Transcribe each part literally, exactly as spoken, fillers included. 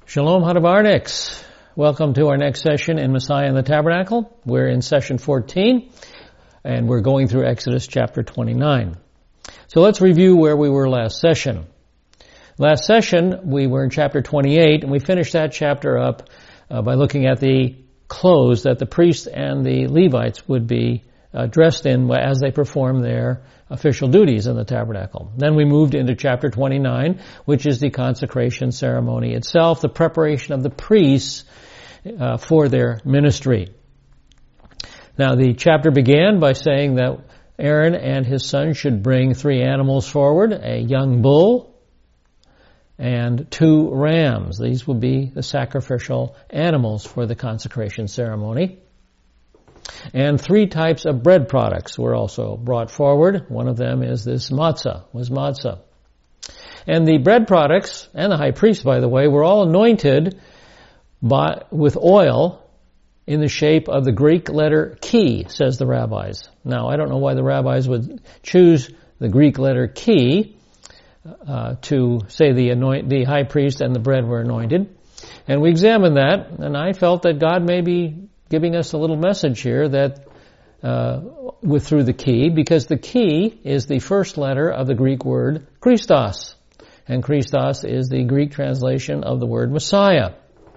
Shalom Hadabarniks. Welcome to our next session in Messiah in the Tabernacle. We're in session fourteen, and we're going through Exodus chapter twenty-nine. So let's review where we were last session. Last session, we were in chapter twenty-eight, and we finished that chapter up uh, by looking at the clothes that the priests and the Levites would be uh, dressed in as they perform their official duties in the tabernacle. Then we moved into chapter twenty-nine, which is the consecration ceremony itself, the preparation of the priests uh, for their ministry. Now, the chapter began by saying that Aaron and his son should bring three animals forward, a young bull and two rams. These will be the sacrificial animals for the consecration ceremony. And three types of bread products were also brought forward. One of them is this matzah, was matzah. And the bread products, and the high priest, by the way, were all anointed by, with oil in the shape of the Greek letter chi, says the rabbis. Now, I don't know why the rabbis would choose the Greek letter chi uh, to say the anoint, the high priest and the bread were anointed. And we examined that, and I felt that God may be giving us a little message here that uh, with through the key, because the key is the first letter of the Greek word Christos, and Christos is the Greek translation of the word Messiah.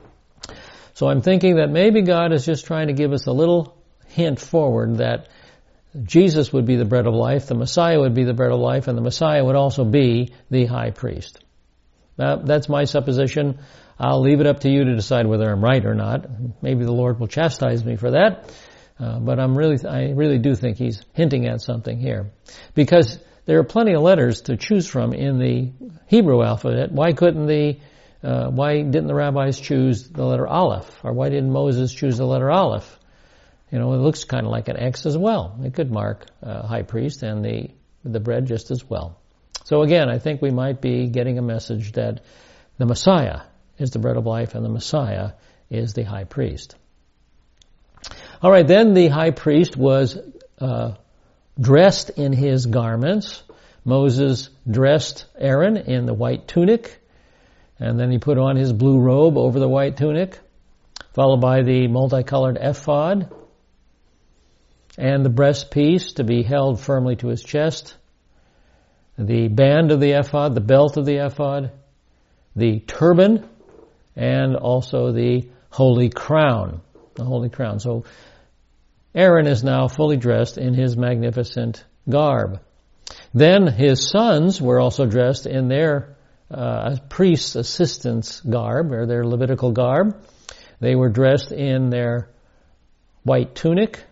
So I'm thinking that maybe God is just trying to give us a little hint forward that Jesus would be the bread of life, the Messiah would be the bread of life, and the Messiah would also be the high priest. Now, that's my supposition. I'll leave it up to you to decide whether I'm right or not. Maybe the Lord will chastise me for that. Uh, but I'm really, I really do think he's hinting at something here. Because there are plenty of letters to choose from in the Hebrew alphabet. Why couldn't the, uh, why didn't the rabbis choose the letter Aleph? Or why didn't Moses choose the letter Aleph? You know, it looks kind of like an X as well. It could mark uh, high priest and the, the bread just as well. So again, I think we might be getting a message that the Messiah is the bread of life, and the Messiah is the high priest. All right, then the high priest was uh, dressed in his garments. Moses dressed Aaron in the white tunic, and then he put on his blue robe over the white tunic, followed by the multicolored ephod, and the breastpiece to be held firmly to his chest, the band of the ephod, the belt of the ephod, the turban, and also the holy crown, the holy crown. So Aaron is now fully dressed in his magnificent garb. Then his sons were also dressed in their uh, priest's assistant's garb, or their Levitical garb. They were dressed in their white tunic,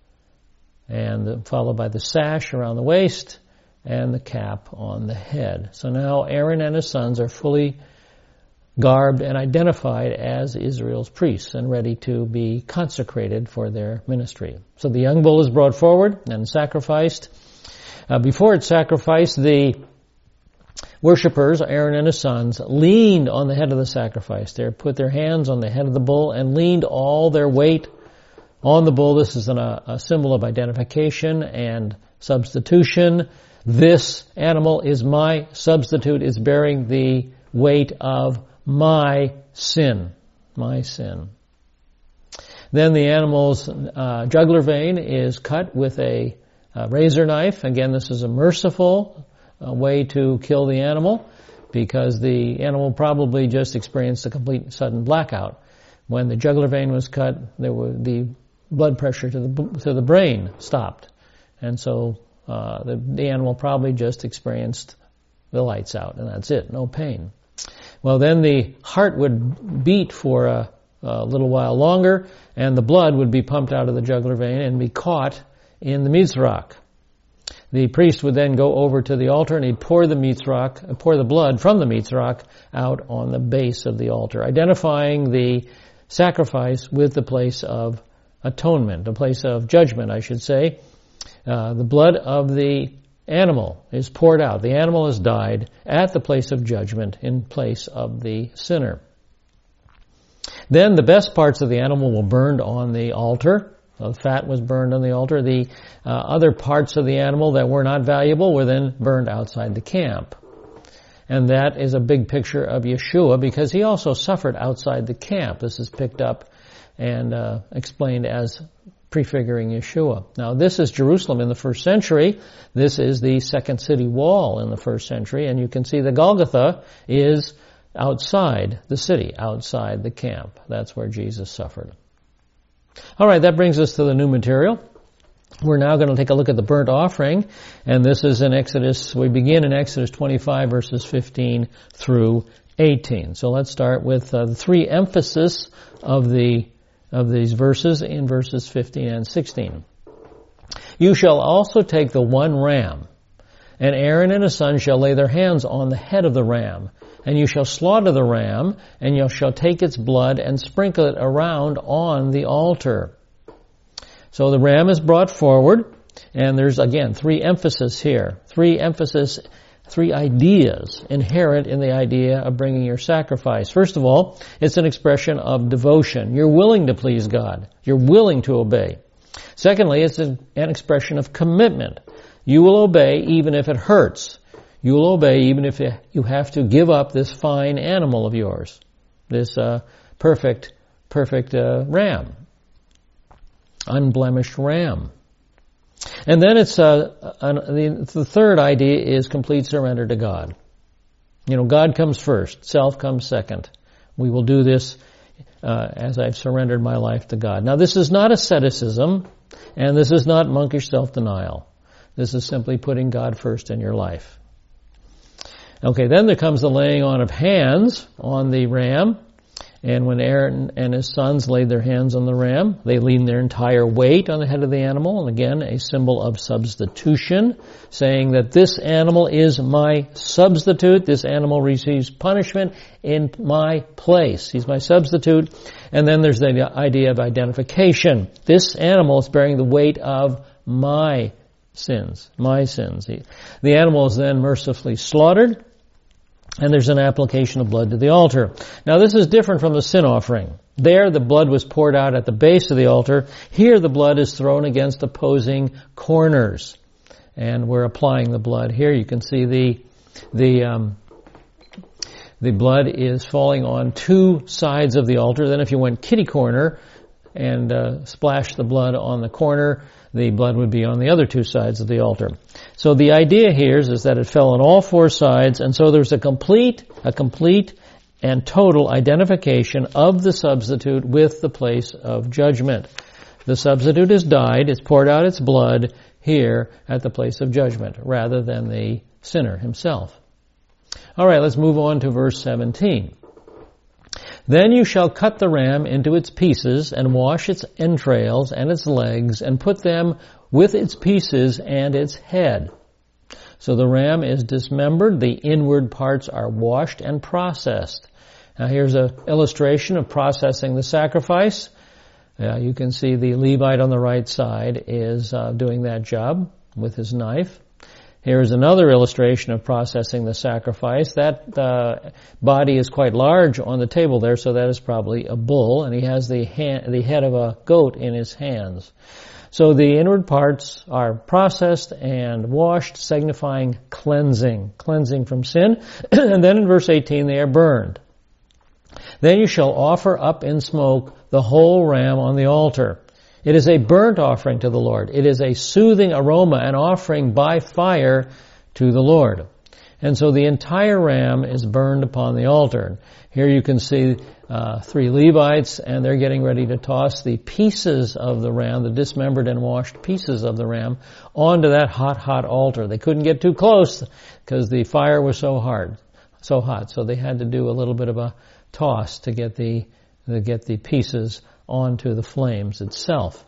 and followed by the sash around the waist and the cap on the head. So now Aaron and his sons are fully garbed and identified as Israel's priests and ready to be consecrated for their ministry. So the young bull is brought forward and sacrificed. Uh, before it's sacrificed, the worshipers, Aaron and his sons, leaned on the head of the sacrifice. They put their hands on the head of the bull and leaned all their weight on the bull. This is an, a, a symbol of identification and substitution. This animal is my substitute, is bearing the weight of my sin, my sin. Then the animal's uh, jugular vein is cut with a, a razor knife. Again, this is a merciful uh, way to kill the animal, because the animal probably just experienced a complete sudden blackout. When the jugular vein was cut, there were the blood pressure to the to the brain stopped, and so uh, the, the animal probably just experienced the lights out, and that's it, no pain. Well, then the heart would beat for a, a little while longer, and the blood would be pumped out of the jugular vein and be caught in the mitzvah. The priest would then go over to the altar and he'd pour the mitzvah, pour the blood from the mitzvah out on the base of the altar, identifying the sacrifice with the place of atonement, the place of judgment, I should say. Uh, the blood of the animal is poured out. The animal has died at the place of judgment in place of the sinner. Then the best parts of the animal were burned on the altar. The fat was burned on the altar. The uh, other parts of the animal that were not valuable were then burned outside the camp. And that is a big picture of Yeshua because he also suffered outside the camp. This is picked up and uh, explained as prefiguring Yeshua. Now this is Jerusalem in the first century. This is the second city wall in the first century. And you can see the Golgotha is outside the city, outside the camp. That's where Jesus suffered. All right, that brings us to the new material. We're now going to take a look at the burnt offering, and this is in Exodus, we begin in Exodus twenty-five verses fifteen through eighteen. So let's start with uh, the three emphasis of the of these verses in verses fifteen and sixteen. You shall also take the one ram, and Aaron and his sons shall lay their hands on the head of the ram, and you shall slaughter the ram, and you shall take its blood and sprinkle it around on the altar. So the ram is brought forward, and there's again three emphasis here, three emphasis, three ideas inherent in the idea of bringing your sacrifice. First of all, it's an expression of devotion. You're willing to please God. You're willing to obey. Secondly, it's an expression of commitment. You will obey even if it hurts. You will obey even if you have to give up this fine animal of yours, this uh, perfect, perfect uh, ram. Unblemished ram. And then it's uh, an, the, the third idea is complete surrender to God. You know, God comes first, self comes second. We will do this uh, as I've surrendered my life to God. Now, this is not asceticism, and this is not monkish self-denial. This is simply putting God first in your life. Okay, then there comes the laying on of hands on the ram. And when Aaron and his sons laid their hands on the ram, they leaned their entire weight on the head of the animal. And again, a symbol of substitution, saying that this animal is my substitute. This animal receives punishment in my place. He's my substitute. And then there's the idea of identification. This animal is bearing the weight of my sins, my sins. The animal is then mercifully slaughtered. And there's an application of blood to the altar. Now this is different from the sin offering. There the blood was poured out at the base of the altar. Here the blood is thrown against opposing corners. And we're applying the blood here. You can see the, the, um, the blood is falling on two sides of the altar. Then if you went kitty corner and uh, splashed the blood on the corner, the blood would be on the other two sides of the altar. So the idea here is, is that it fell on all four sides, and so there's a complete, a complete and total identification of the substitute with the place of judgment. The substitute has died, it's poured out its blood here at the place of judgment, rather than the sinner himself. All right, let's move on to verse seventeen. Then you shall cut the ram into its pieces and wash its entrails and its legs and put them with its pieces and its head. So the ram is dismembered. The inward parts are washed and processed. Now here's an illustration of processing the sacrifice. Uh, you can see the Levite on the right side is uh, doing that job with his knife. Here's another illustration of processing the sacrifice. That uh, body is quite large on the table there, so that is probably a bull, and he has the, hand, the head of a goat in his hands. So the inward parts are processed and washed, signifying cleansing, cleansing from sin. And then in verse eighteen, they are burned. Then you shall offer up in smoke the whole ram on the altar. It is a burnt offering to the Lord. It is a soothing aroma, an offering by fire to the Lord. And so the entire ram is burned upon the altar. Here you can see uh, three Levites, and they're getting ready to toss the pieces of the ram, the dismembered and washed pieces of the ram, onto that hot, hot altar. They couldn't get too close because the fire was so hard, so hot. So they had to do a little bit of a toss to get the to get the pieces onto the flames itself.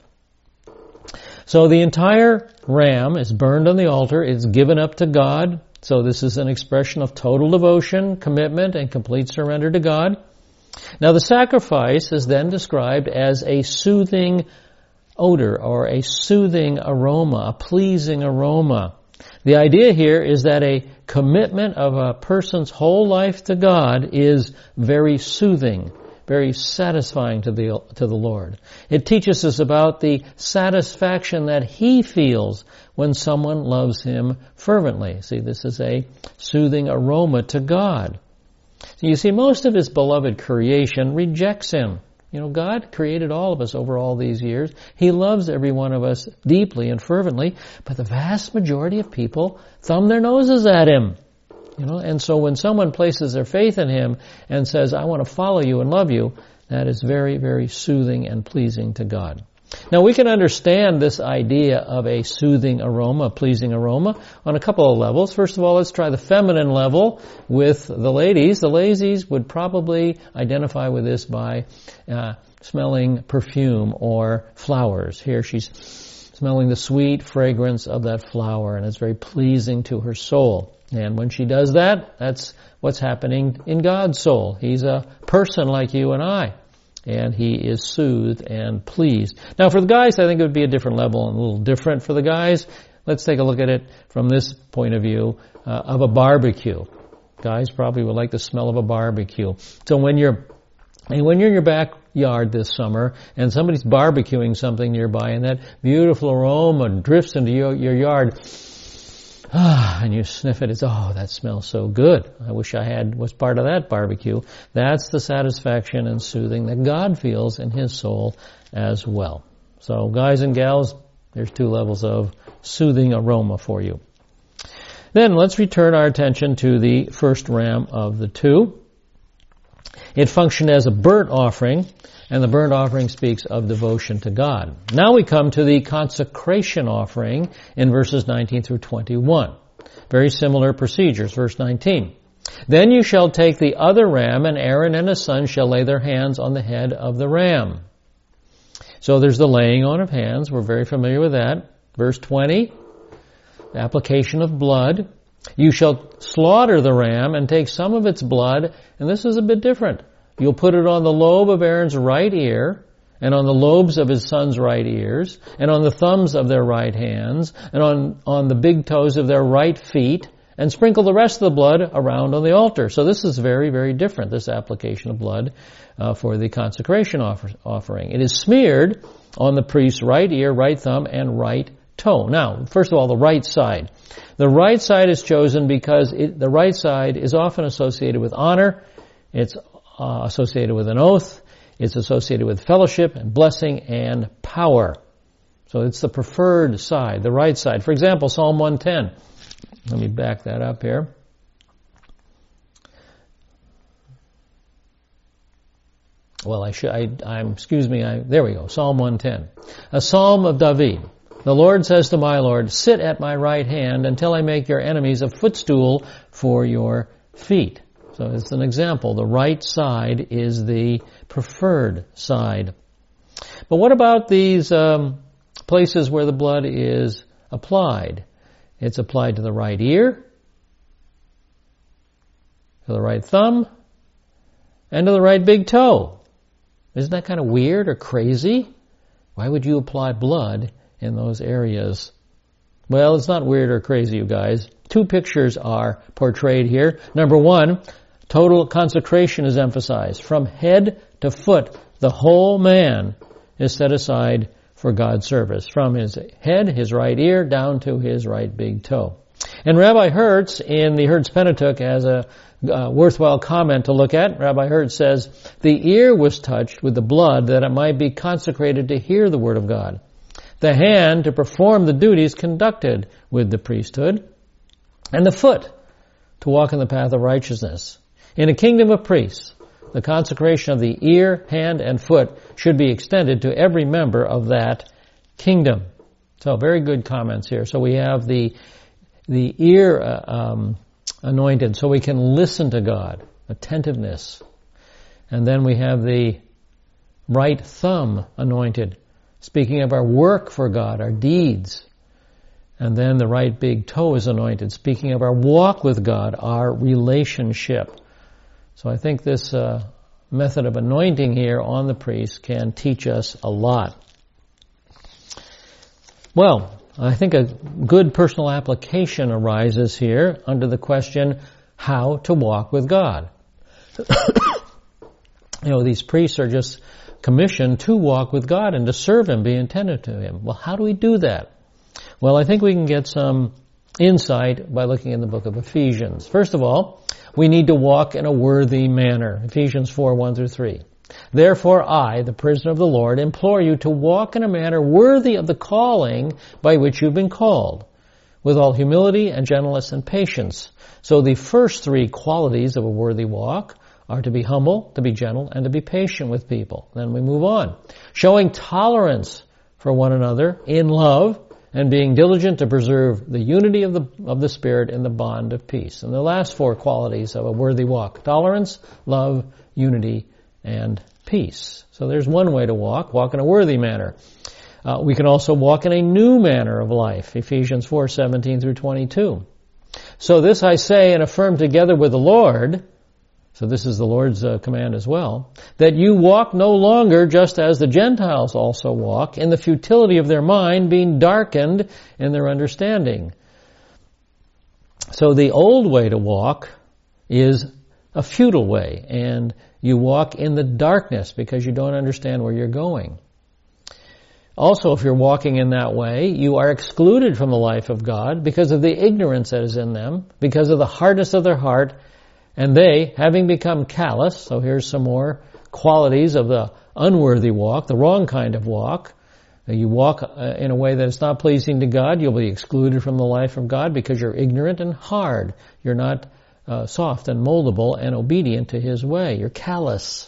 So the entire ram is burned on the altar. It's given up to God. So this is an expression of total devotion, commitment, and complete surrender to God. Now the sacrifice is then described as a soothing odor or a soothing aroma, a pleasing aroma. The idea here is that a commitment of a person's whole life to God is very soothing, very satisfying to the, to the Lord. It teaches us about the satisfaction that He feels when someone loves Him fervently. See, this is a soothing aroma to God. You see, most of His beloved creation rejects Him. You know, God created all of us over all these years. He loves every one of us deeply and fervently, but the vast majority of people thumb their noses at Him. You know, and so when someone places their faith in Him and says, I want to follow you and love you, that is very, very soothing and pleasing to God. Now we can understand this idea of a soothing aroma, a pleasing aroma, on a couple of levels. First of all, let's try the feminine level with the ladies. The ladies would probably identify with this by uh, smelling perfume or flowers. Here she's smelling the sweet fragrance of that flower, and it's very pleasing to her soul. And when she does that, that's what's happening in God's soul. He's a person like you and I. And He is soothed and pleased. Now for the guys, I think it would be a different level and a little different for the guys. Let's take a look at it from this point of view uh, of a barbecue. Guys probably would like the smell of a barbecue. So when you're, and when you're in your backyard this summer and somebody's barbecuing something nearby and that beautiful aroma drifts into your, your yard, Ah, and you sniff it, it's, oh, that smells so good. I wish I had, was part of that barbecue. That's the satisfaction and soothing that God feels in His soul as well. So guys and gals, there's two levels of soothing aroma for you. Then let's return our attention to the first ram of the two. It functioned as a burnt offering, and the burnt offering speaks of devotion to God. Now we come to the consecration offering in verses nineteen through twenty-one. Very similar procedures. Verse nineteen. Then you shall take the other ram, and Aaron and his sons shall lay their hands on the head of the ram. So there's the laying on of hands. We're very familiar with that. Verse twenty. The application of blood. You shall slaughter the ram and take some of its blood, and this is a bit different. You'll put it on the lobe of Aaron's right ear, and on the lobes of his sons' right ears, and on the thumbs of their right hands, and on, on the big toes of their right feet, and sprinkle the rest of the blood around on the altar. So this is very, very different, this application of blood uh, for the consecration offer, offering. It is smeared on the priest's right ear, right thumb, and right toe. Now, first of all, the right side. The right side is chosen because it, the right side is often associated with honor. It's uh, associated with an oath. It's associated with fellowship and blessing and power. So it's the preferred side, the right side. For example, Psalm one ten. Let me back that up here. Well, I should, I, I'm, excuse me, I, there we go, Psalm one ten. A psalm of David. The Lord says to my Lord, sit at my right hand until I make your enemies a footstool for your feet. So it's an example. The right side is the preferred side. But what about these um, places where the blood is applied? It's applied to the right ear, to the right thumb, and to the right big toe. Isn't that kind of weird or crazy? Why would you apply blood in those areas? Well, it's not weird or crazy, you guys. Two pictures are portrayed here. Number one, total consecration is emphasized. From head to foot, the whole man is set aside for God's service. From his head, his right ear, down to his right big toe. And Rabbi Hertz, in the Hertz Pentateuch, has a uh, worthwhile comment to look at. Rabbi Hertz says, the ear was touched with the blood that it might be consecrated to hear the word of God. The hand to perform the duties conducted with the priesthood, and the foot to walk in the path of righteousness. In a kingdom of priests, the consecration of the ear, hand, and foot should be extended to every member of that kingdom. So very good comments here. So we have the the ear uh, um, anointed so we can listen to God, attentiveness. And then we have the right thumb anointed, speaking of our work for God, our deeds. And then the right big toe is anointed, speaking of our walk with God, our relationship. So I think this uh, method of anointing here on the priest can teach us a lot. Well, I think a good personal application arises here under the question, how to walk with God. you know, these priests are just commissioned to walk with God and to serve Him, be attentive to Him. Well, how do we do that? Well, I think we can get some insight by looking in the book of Ephesians. First of all, we need to walk in a worthy manner. Ephesians four, one through three. Therefore I, the prisoner of the Lord, implore you to walk in a manner worthy of the calling by which you've been called, with all humility and gentleness and patience. So the first three qualities of a worthy walk are to be humble, to be gentle, and to be patient with people. Then we move on. Showing tolerance for one another in love, and being diligent to preserve the unity of the of the Spirit in the bond of peace. And the last four qualities of a worthy walk: tolerance, love, unity, and peace. So there's one way to walk, walk in a worthy manner. Uh, we can also walk in a new manner of life, Ephesians four, seventeen through twenty-two. So this I say and affirm together with the Lord, so this is the Lord's uh, command as well, that you walk no longer just as the Gentiles also walk, in the futility of their mind, being darkened in their understanding. So the old way to walk is a futile way, and you walk in the darkness because you don't understand where you're going. Also, if you're walking in that way, you are excluded from the life of God because of the ignorance that is in them, because of the hardness of their heart, and they, having become callous, so here's some more qualities of the unworthy walk, the wrong kind of walk. You walk in a way that is not pleasing to God, you'll be excluded from the life of God because you're ignorant and hard. You're not uh, soft and moldable and obedient to His way. You're callous.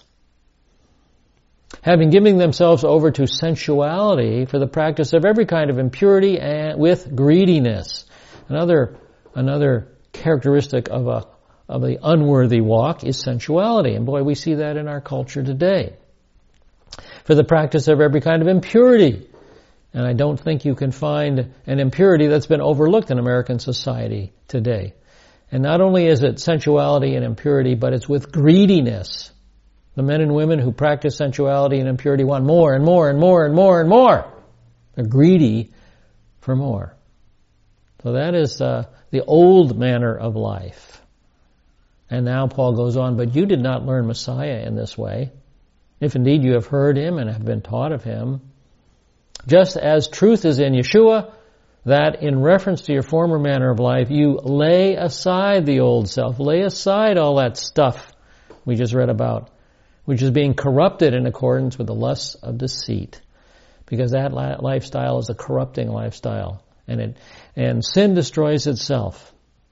Having given themselves over to sensuality for the practice of every kind of impurity and with greediness. Another, another characteristic of a of the unworthy walk is sensuality. And boy, we see that in our culture today. For the practice of every kind of impurity. And I don't think you can find an impurity that's been overlooked in American society today. And not only is it sensuality and impurity, but it's with greediness. The men and women who practice sensuality and impurity want more and more and more and more and more. They're greedy for more. So that is uh, the old manner of life. And now Paul goes on, but you did not learn Messiah in this way, if indeed you have heard Him and have been taught of Him. Just as truth is in Yeshua, that in reference to your former manner of life, you lay aside the old self, lay aside all that stuff we just read about, which is being corrupted in accordance with the lusts of deceit. Because that lifestyle is a corrupting lifestyle, and it and sin destroys itself.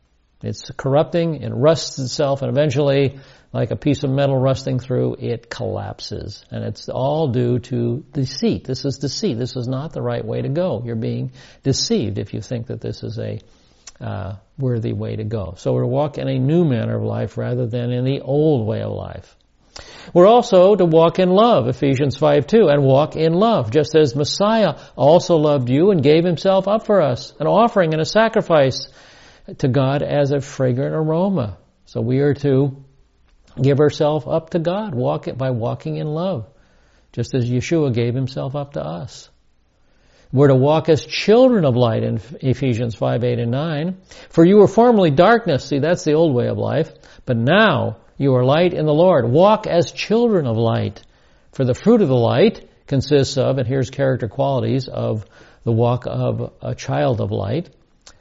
It's corrupting, it rusts itself, and eventually, like a piece of metal rusting through, it collapses. And it's all due to deceit. This is deceit. This is not the right way to go. You're being deceived if you think that this is a uh, worthy way to go. So we're to walk in a new manner of life rather than in the old way of life. We're also to walk in love, Ephesians five two, and walk in love, just as Messiah also loved you and gave Himself up for us, an offering and a sacrifice to God as a fragrant aroma. So we are to give ourselves up to God walk it by walking in love, just as Yeshua gave Himself up to us. We're to walk as children of light in Ephesians five, eight, and nine. For you were formerly darkness. See, that's the old way of life. But now you are light in the Lord. Walk as children of light. For the fruit of the light consists of, and here's character qualities of the walk of a child of light,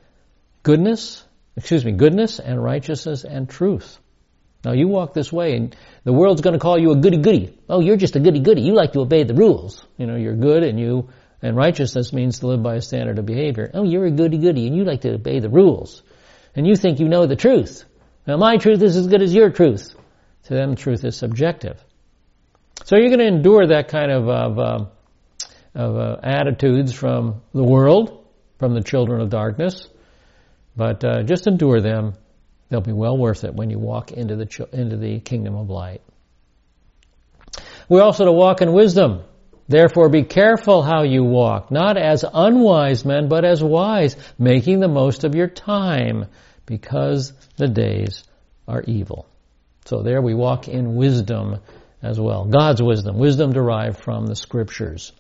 goodness, excuse me, goodness and righteousness and truth. Now you walk this way and the world's going to call you a goody-goody. Oh, you're just a goody-goody. You like to obey the rules. You know, you're good and you, and righteousness means to live by a standard of behavior. Oh, you're a goody-goody and you like to obey the rules. And you think you know the truth. Now my truth is as good as your truth. To them, truth is subjective. So you're going to endure that kind of, of, uh, of uh, attitudes from the world, from the children of darkness. But uh, just endure them. They'll be well worth it when you walk into the ch- into the kingdom of light. We're also to walk in wisdom. Therefore be careful how you walk, not as unwise men, but as wise, making the most of your time, because the days are evil. So there we walk in wisdom as well. God's wisdom, wisdom derived from the Scriptures.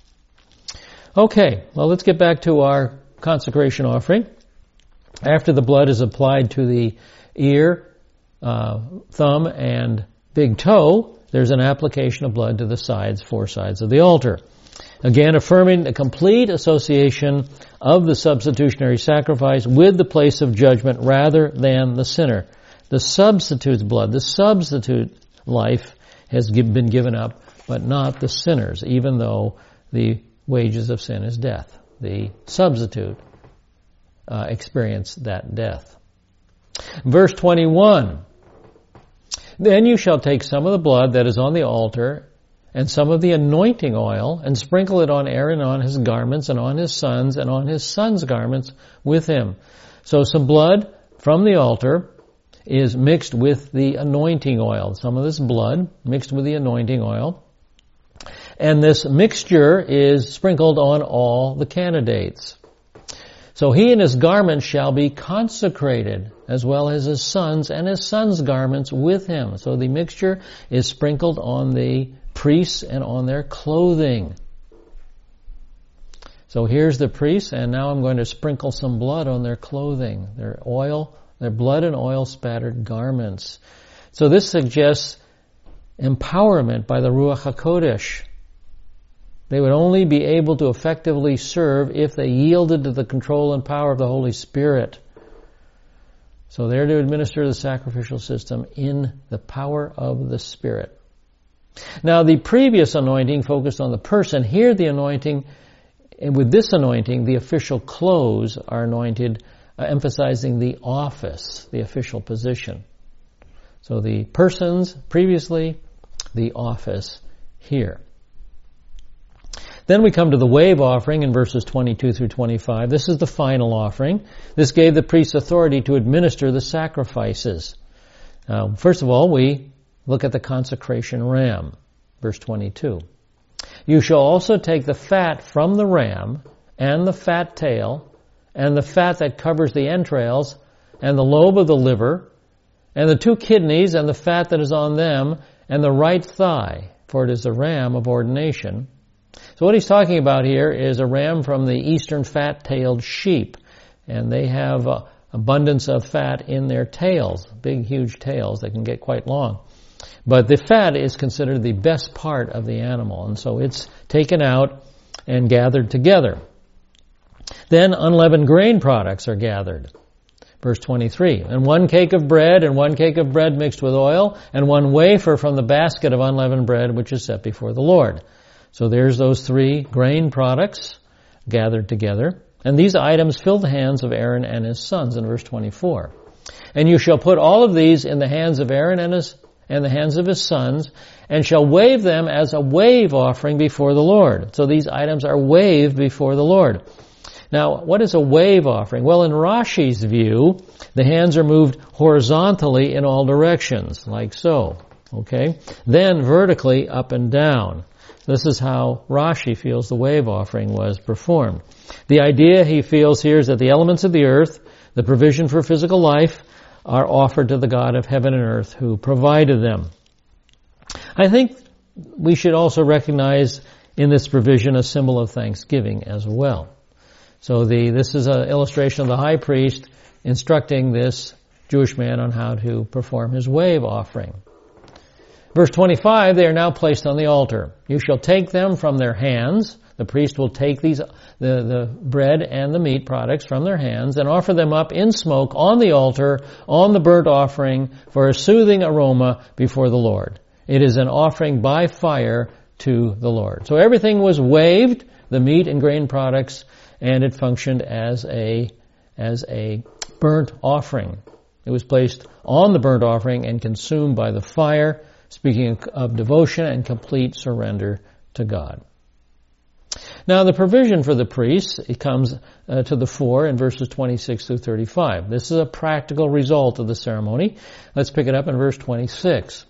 Okay, well let's get back to our consecration offering. After the blood is applied to the ear, uh, thumb, and big toe, there's an application of blood to the sides, four sides of the altar. Again, affirming the complete association of the substitutionary sacrifice with the place of judgment rather than the sinner. The substitute's blood, the substitute life has been given up, but not the sinner's, even though the wages of sin is death. The substitute uh, experienced that death. Verse twenty-one, then you shall take some of the blood that is on the altar and some of the anointing oil and sprinkle it on Aaron, on his garments, and on his sons, and on his sons' garments with him. So some blood from the altar is mixed with the anointing oil. Some of this blood mixed with the anointing oil. And this mixture is sprinkled on all the candidates. So he and his garments shall be consecrated, as well as his sons and his sons' garments with him. So the mixture is sprinkled on the priests and on their clothing. So here's the priests, and now I'm going to sprinkle some blood on their clothing, their oil, their blood and oil spattered garments. So this suggests empowerment by the Ruach HaKodesh. They would only be able to effectively serve if they yielded to the control and power of the Holy Spirit. So they're to administer the sacrificial system in the power of the Spirit. Now, the previous anointing focused on the person. Here, the anointing, and with this anointing, the official clothes are anointed, uh, emphasizing the office, the official position. So the persons previously, the office here. Then we come to the wave offering in verses twenty-two through twenty-five. This is the final offering. This gave the priests authority to administer the sacrifices. Uh, first of all, we look at the consecration ram, verse twenty-two. You shall also take the fat from the ram, and the fat tail, and the fat that covers the entrails, and the lobe of the liver, and the two kidneys, and the fat that is on them, and the right thigh, for it is the ram of ordination. So what he's talking about here is a ram from the eastern fat-tailed sheep, and they have uh, abundance of fat in their tails, big, huge tails that can get quite long. But the fat is considered the best part of the animal, and so it's taken out and gathered together. Then unleavened grain products are gathered. Verse twenty-three, and one cake of bread, and one cake of bread mixed with oil, and one wafer from the basket of unleavened bread which is set before the Lord. So there's those three grain products gathered together. And these items fill the hands of Aaron and his sons in verse twenty-four. And you shall put all of these in the hands of Aaron and his and the hands of his sons, and shall wave them as a wave offering before the Lord. So these items are waved before the Lord. Now, what is a wave offering? Well, in Rashi's view, the hands are moved horizontally in all directions, like so. Okay? Then vertically up and down. This is how Rashi feels the wave offering was performed. The idea he feels here is that the elements of the earth, the provision for physical life, are offered to the God of heaven and earth who provided them. I think we should also recognize in this provision a symbol of thanksgiving as well. So the this is an illustration of the high priest instructing this Jewish man on how to perform his wave offering. Verse twenty-five, they are now placed on the altar. You shall take them from their hands. The priest will take these, the, the bread and the meat products from their hands and offer them up in smoke on the altar, on the burnt offering, for a soothing aroma before the Lord. It is an offering by fire to the Lord. So everything was waved, the meat and grain products, and it functioned as a, as a burnt offering. It was placed on the burnt offering and consumed by the fire, speaking of devotion and complete surrender to God. Now, the provision for the priests, it comes uh, to the fore in verses twenty-six through thirty-five. This is a practical result of the ceremony. Let's pick it up in verse twenty-six.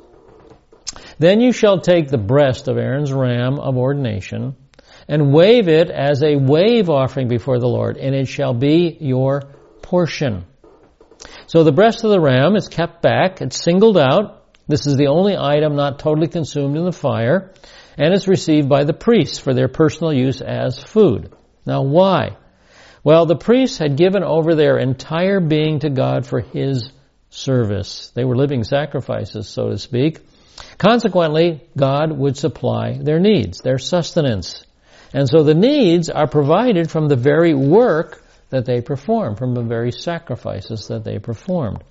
Then you shall take the breast of Aaron's ram of ordination and wave it as a wave offering before the Lord, and it shall be your portion. So the breast of the ram is kept back, it's singled out. This is the only item not totally consumed in the fire, and it's received by the priests for their personal use as food. Now why? Well, the priests had given over their entire being to God for His service. They were living sacrifices, so to speak. Consequently, God would supply their needs, their sustenance. And so the needs are provided from the very work that they perform, from the very sacrifices that they performed.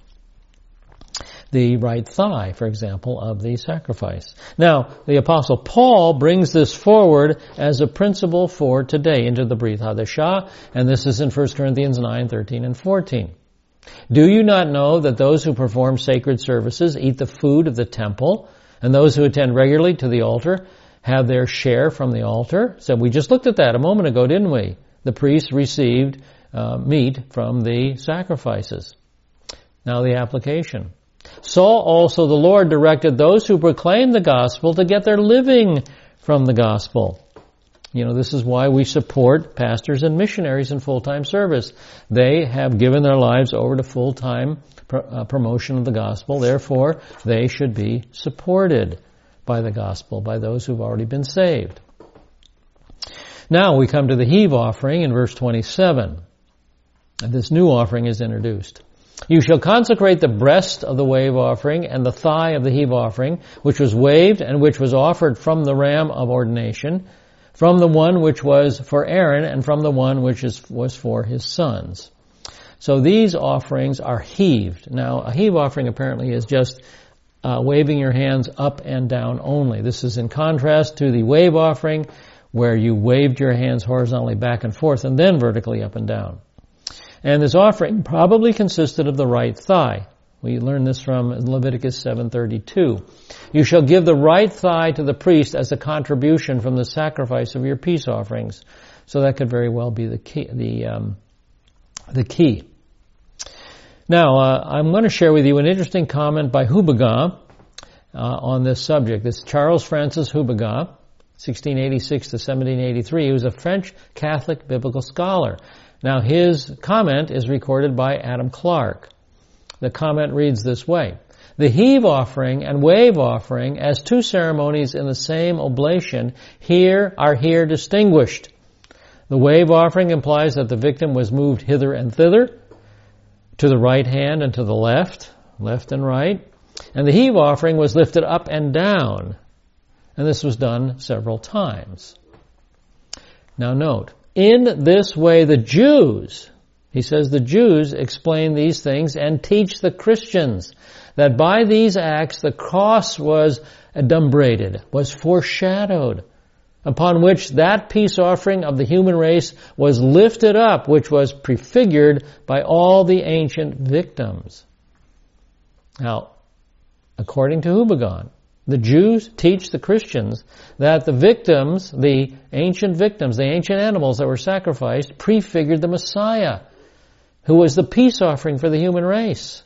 The right thigh, for example, of the sacrifice. Now, the Apostle Paul brings this forward as a principle for today into the Brit Hadashah, and this is in First Corinthians nine, thirteen, and fourteen. Do you not know that those who perform sacred services eat the food of the temple, and those who attend regularly to the altar have their share from the altar? So we just looked at that a moment ago, didn't we? The priests received uh, meat from the sacrifices. Now the application. So also the Lord directed those who proclaim the gospel to get their living from the gospel. You know, this is why we support pastors and missionaries in full-time service. They have given their lives over to full-time pr- uh, promotion of the gospel. Therefore, they should be supported by the gospel, by those who've already been saved. Now we come to the heave offering in verse twenty-seven. And this new offering is introduced. You shall consecrate the breast of the wave offering and the thigh of the heave offering, which was waved and which was offered from the ram of ordination, from the one which was for Aaron and from the one which is, was for his sons. So these offerings are heaved. Now, a heave offering apparently is just uh, waving your hands up and down only. This is in contrast to the wave offering, where you waved your hands horizontally back and forth and then vertically up and down. And this offering probably consisted of the right thigh. We learn this from Leviticus seven thirty-two. You shall give the right thigh to the priest as a contribution from the sacrifice of your peace offerings. So that could very well be the key. The, um, the key. Now, uh, I'm going to share with you an interesting comment by Houbegas uh, on this subject. This is Charles Francis Houbegas, sixteen eighty-six to seventeen eighty-three. He was a French Catholic biblical scholar. Now, his comment is recorded by Adam Clarke. The comment reads this way. The heave offering and wave offering, as two ceremonies in the same oblation, here are here distinguished. The wave offering implies that the victim was moved hither and thither, to the right hand and to the left, left and right. And the heave offering was lifted up and down. And this was done several times. Now note, in this way the Jews, he says the Jews explain these things and teach the Christians that by these acts the cross was adumbrated, was foreshadowed, upon which that peace offering of the human race was lifted up, which was prefigured by all the ancient victims. Now, according to Houbegas, the Jews teach the Christians that the victims, the ancient victims, the ancient animals that were sacrificed, prefigured the Messiah, who was the peace offering for the human race.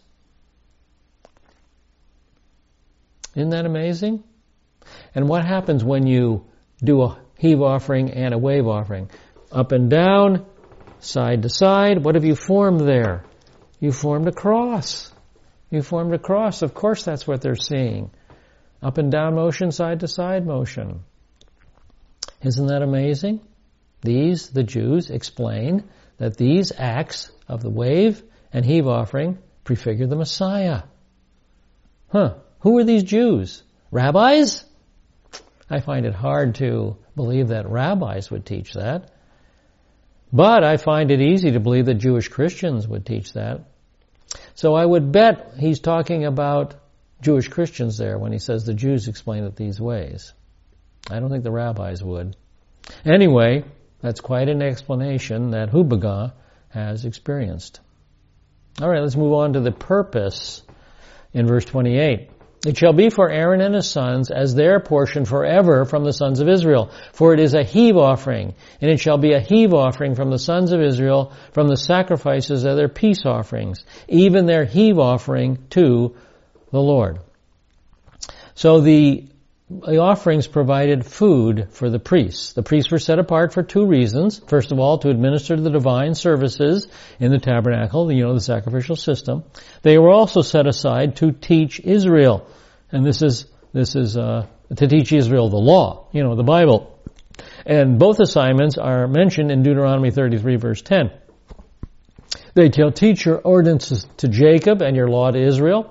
Isn't that amazing? And what happens when you do a heave offering and a wave offering? Up and down, side to side, what have you formed there? You formed a cross. You formed a cross. Of course that's what they're seeing. Up and down motion, side to side motion. Isn't that amazing? These, the Jews, explain that these acts of the wave and heave offering prefigure the Messiah. Huh. Who are these Jews? Rabbis? I find it hard to believe that rabbis would teach that. But I find it easy to believe that Jewish Christians would teach that. So I would bet he's talking about Jewish Christians there when he says the Jews explain it these ways. I don't think the rabbis would. Anyway, that's quite an explanation that Houbegas has experienced. All right, let's move on to the purpose in verse twenty-eight. It shall be for Aaron and his sons as their portion forever from the sons of Israel. For it is a heave offering, and it shall be a heave offering from the sons of Israel from the sacrifices of their peace offerings, even their heave offering to the Lord. So the, the offerings provided food for the priests. The priests were set apart for two reasons. First of all, to administer the divine services in the tabernacle, you know, the sacrificial system. They were also set aside to teach Israel. And this is, this is, uh, to teach Israel the law, you know, the Bible. And both assignments are mentioned in Deuteronomy thirty-three verse ten. They shall teach your ordinances to Jacob and your law to Israel.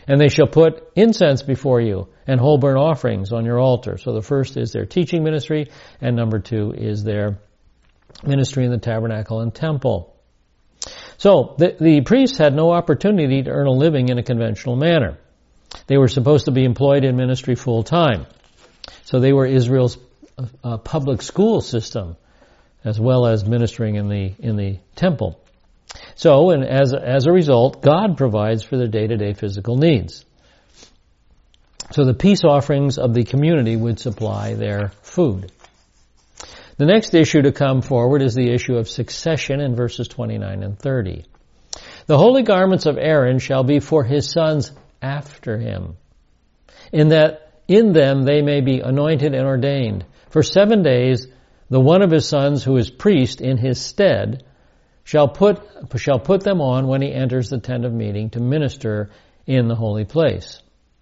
And they shall put incense before you and whole burnt offerings on your altar. So the first is their teaching ministry, and number two is their ministry in the tabernacle and temple. So the, the priests had no opportunity to earn a living in a conventional manner. They were supposed to be employed in ministry full time. So they were Israel's uh, public school system, as well as ministering in the in the temple. So, and as as a result, God provides for their day-to-day physical needs. So the peace offerings of the community would supply their food. The next issue to come forward is the issue of succession in verses twenty-nine and thirty. The holy garments of Aaron shall be for his sons after him, in that in them they may be anointed and ordained. For seven days the one of his sons who is priest in his stead shall put shall put them on when he enters the tent of meeting to minister in the holy place.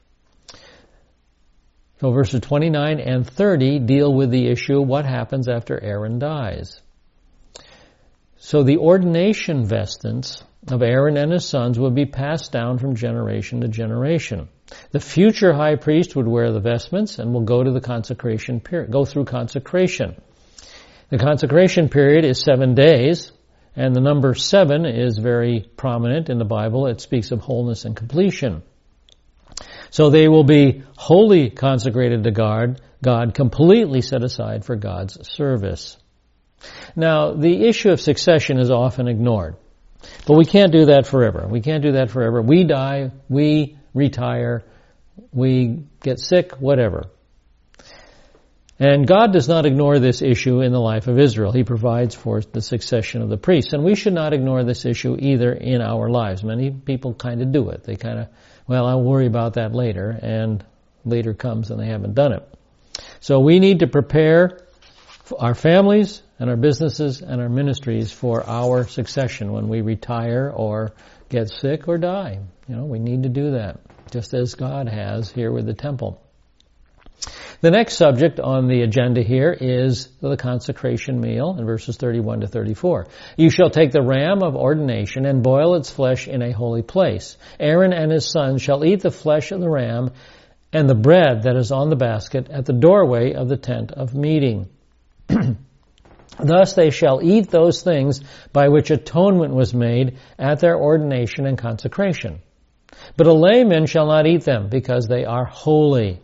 So verses twenty-nine and thirty deal with the issue of what happens after Aaron dies. So the ordination vestments of Aaron and his sons would be passed down from generation to generation. The future high priest would wear the vestments and will go to the consecration period, go through consecration. The consecration period is seven days, and the number seven is very prominent in the Bible. It speaks of wholeness and completion. So they will be wholly consecrated to God, God completely set aside for God's service. Now, the issue of succession is often ignored. But we can't do that forever. We can't do that forever. We die, we retire, we get sick, whatever. And God does not ignore this issue in the life of Israel. He provides for the succession of the priests. And we should not ignore this issue either in our lives. Many people kind of do it. They kind of, well, I'll worry about that later, and later comes and they haven't done it. So we need to prepare our families and our businesses and our ministries for our succession when we retire or get sick or die. You know, we need to do that, just as God has here with the temple. The next subject on the agenda here is the consecration meal in verses thirty-one to thirty-four. You shall take the ram of ordination and boil its flesh in a holy place. Aaron and his sons shall eat the flesh of the ram and the bread that is on the basket at the doorway of the tent of meeting. Thus they shall eat those things by which atonement was made at their ordination and consecration. But a layman shall not eat them, because they are holy.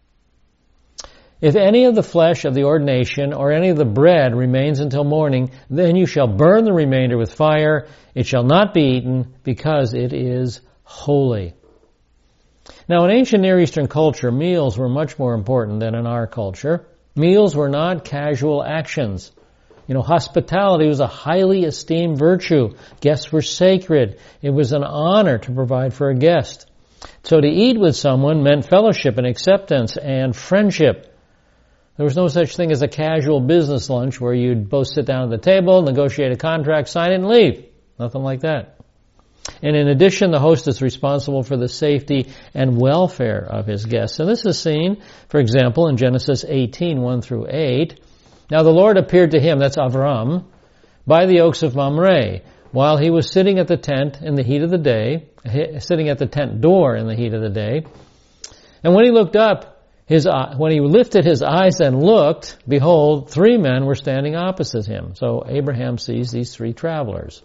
If any of the flesh of the ordination or any of the bread remains until morning, then you shall burn the remainder with fire. It shall not be eaten, because it is holy. Now, in ancient Near Eastern culture, meals were much more important than in our culture. Meals were not casual actions. You know, hospitality was a highly esteemed virtue. Guests were sacred. It was an honor to provide for a guest. So to eat with someone meant fellowship and acceptance and friendship. There was no such thing as a casual business lunch where you'd both sit down at the table, negotiate a contract, sign it, and leave. Nothing like that. And in addition, the host is responsible for the safety and welfare of his guests. And this is seen, for example, in Genesis eighteen, one through eight. Now the Lord appeared to him, that's Avram, by the oaks of Mamre, while he was sitting at the tent in the heat of the day, sitting at the tent door in the heat of the day. And when he looked up, his when he lifted his eyes and looked, behold, three men were standing opposite him. So Abraham sees these three travelers.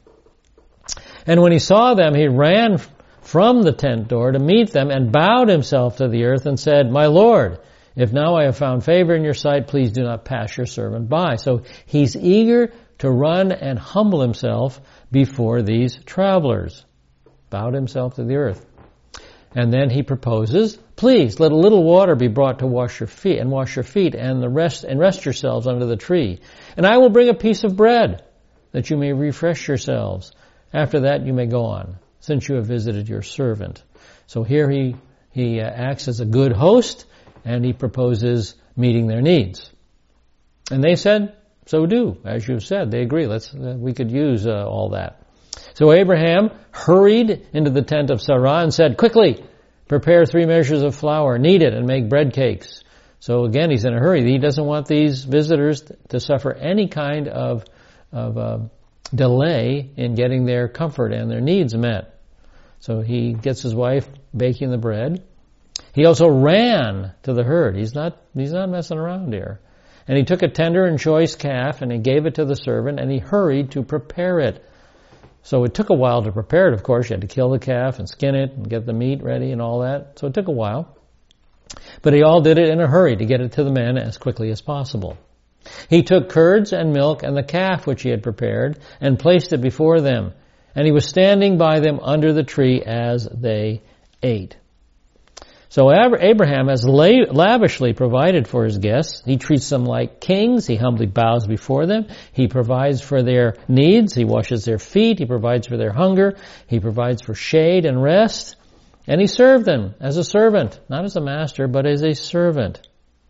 And when he saw them, he ran from the tent door to meet them and bowed himself to the earth and said, My Lord, if now I have found favor in your sight, please do not pass your servant by. So he's eager to run and humble himself before these travelers. Bowed himself to the earth. And then he proposes, please let a little water be brought to wash your feet and wash your feet and the rest and rest yourselves under the tree. And I will bring a piece of bread that you may refresh yourselves. After that you may go on, since you have visited your servant. So here he, he uh, acts as a good host, and he proposes meeting their needs. And they said, so do, as you've said. They agree. Let's, uh, we could use uh, all that. So Abraham hurried into the tent of Sarah and said, quickly, prepare three measures of flour, knead it, and make bread cakes. So again, he's in a hurry. He doesn't want these visitors to suffer any kind of, of uh, delay in getting their comfort and their needs met. So he gets his wife baking the bread. He also ran to the herd. He's not, he's not messing around here. And he took a tender and choice calf and he gave it to the servant and he hurried to prepare it. So it took a while to prepare it, of course. You had to kill the calf and skin it and get the meat ready and all that. So it took a while. But he all did it in a hurry to get it to the men as quickly as possible. He took curds and milk and the calf which he had prepared and placed it before them. And he was standing by them under the tree as they ate. So Abraham has lavishly provided for his guests. He treats them like kings. He humbly bows before them. He provides for their needs. He washes their feet. He provides for their hunger. He provides for shade and rest. And he served them as a servant, not as a master, but as a servant.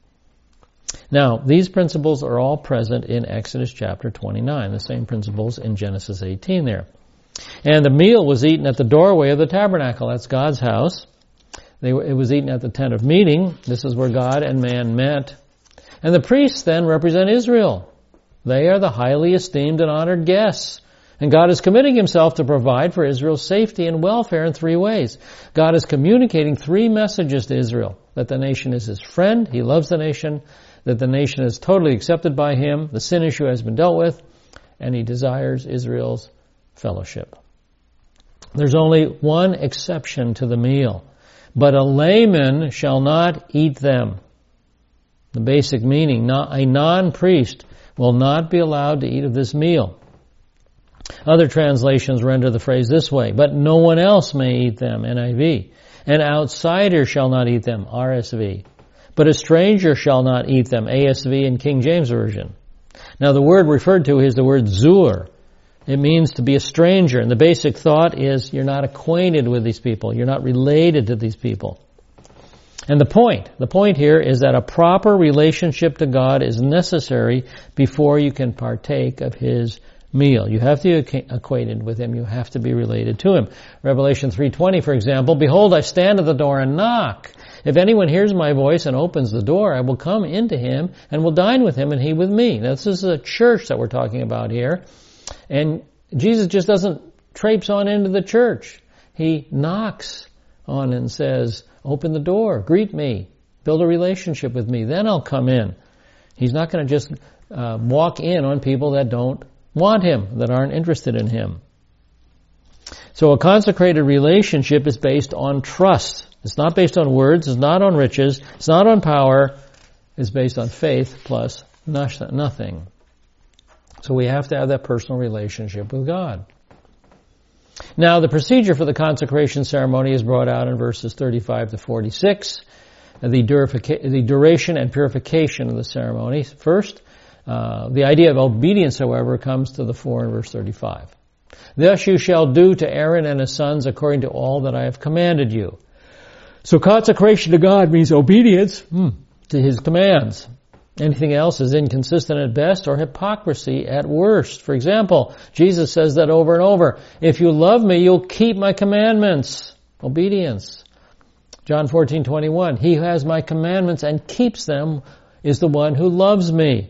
Now, these principles are all present in Exodus chapter twenty-nine, the same principles in Genesis eighteen there. And the meal was eaten at the doorway of the tabernacle. That's God's house. They, it was eaten at the tent of meeting. This is where God and man met. And the priests then represent Israel. They are the highly esteemed and honored guests. And God is committing himself to provide for Israel's safety and welfare in three ways. God is communicating three messages to Israel. That the nation is his friend, he loves the nation, that the nation is totally accepted by him, the sin issue has been dealt with, and he desires Israel's fellowship. There's only one exception to the meal. But a layman shall not eat them. The basic meaning, a non-priest will not be allowed to eat of this meal. Other translations render the phrase this way, but no one else may eat them, N I V. An outsider shall not eat them, R S V. But a stranger shall not eat them, A S V and King James Version. Now the word referred to is the word zur. It means to be a stranger, and the basic thought is you're not acquainted with these people. You're not related to these people. And the point, the point here is that a proper relationship to God is necessary before you can partake of his meal. You have to be acquainted with him. You have to be related to him. Revelation three twenty, for example, behold, I stand at the door and knock. If anyone hears my voice and opens the door, I will come into him and will dine with him and he with me. Now, this is a church that we're talking about here. And Jesus just doesn't traipse on into the church. He knocks on and says, open the door, greet me, build a relationship with me, then I'll come in. He's not going to just uh, walk in on people that don't want him, that aren't interested in him. So a consecrated relationship is based on trust. It's not based on words, it's not on riches, it's not on power, it's based on faith plus nothing. So we have to have that personal relationship with God. Now, the procedure for the consecration ceremony is brought out in verses thirty-five to forty-six. The, durifica- the duration and purification of the ceremony. First, uh, the idea of obedience, however, comes to the fore in verse thirty-five. Thus you shall do to Aaron and his sons according to all that I have commanded you. So consecration to God means obedience hmm, to his commands. Anything else is inconsistent at best or hypocrisy at worst. For example, Jesus says that over and over. If you love me, you'll keep my commandments. Obedience. John fourteen twenty-one. He who has my commandments and keeps them is the one who loves me.